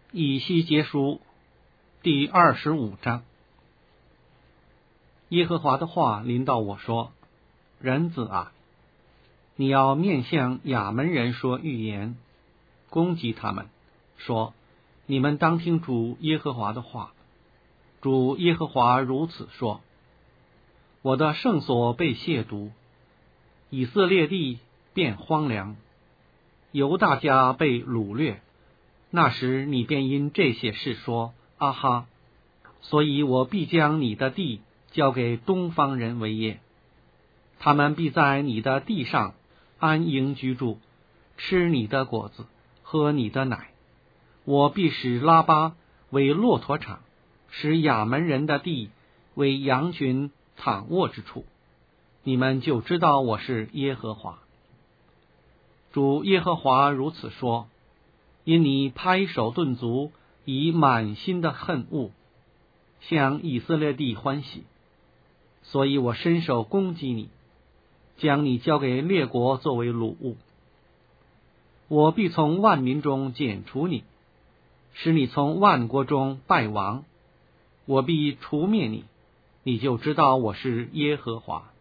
以西结书第25章。耶和华的话临到我说：人子啊，你要面向亚扪人说预言，攻击他们，说：你们当听主耶和华的话。主耶和华如此说：我的圣所被亵渎，以色列地变荒凉，犹大家被掳掠。那时你便因这些事说：啊哈！所以我必将你的地交给东方人为业，他们必在你的地上安营居住，吃你的果子，喝你的奶。我必使拉巴为骆驼场，使亚扪人的地为羊群躺卧之处。你们就知道我是耶和华。主耶和华如此说：因你拍手顿足，以满心的恨恶向以色列地欢喜，所以我伸手攻击你，将你交给列国作为掳物。我必从万民中剪除你，使你从万国中败亡。我必除灭你，你就知道我是耶和华。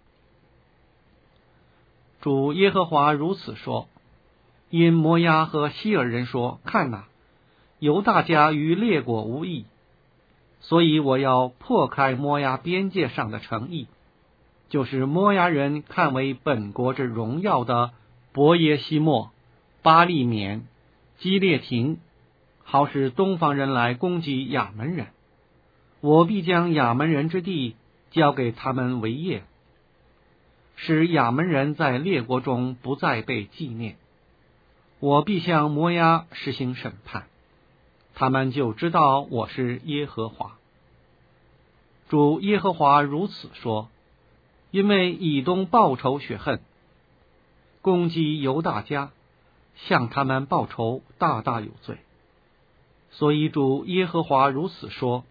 主耶和华如此说：因摩押和希尔人说：看哪，犹大家与列国无异，所以我要破开摩押边界上的城邑，就是摩押人看为本国之荣耀的伯耶西莫、巴利缅、基列亭，好使东方人来攻击亚扪人。我必将亚扪人之地交给他们为业，使亚扪人在列国中不再被纪念。我必向摩押实行审判，他们就知道我是耶和华。主耶和华如此说：因为以东报仇雪恨，攻击犹大家，向他们报仇，大大有罪。所以主耶和华如此说：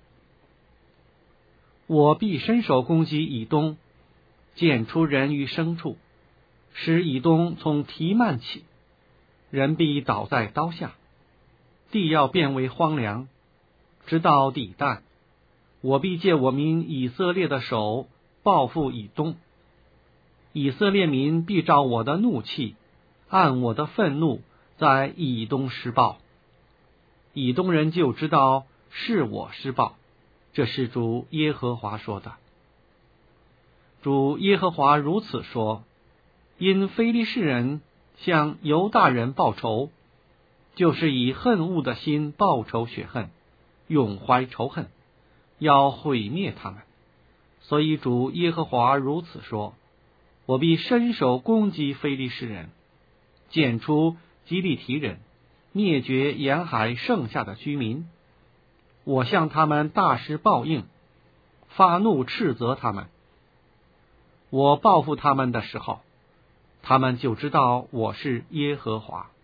我必伸手攻击以东，剪出人与牲畜，使以东从提曼起，人必倒在刀下，地要变为荒凉，直到底旦。我必借我民以色列的手报复以东，以色列民必照我的怒气，按我的愤怒在以东施报。以东人就知道是我施报，这是主耶和华说的。主耶和华如此说：因非利士人向犹大人报仇，就是以恨恶的心报仇雪恨，永怀仇恨，要毁灭他们。所以主耶和华如此说：我必伸手攻击非利士人，剪除基利提人，灭绝沿海剩下的居民。我向他们大施报应，发怒斥责他们。我报复他们的时候，他们就知道我是耶和华。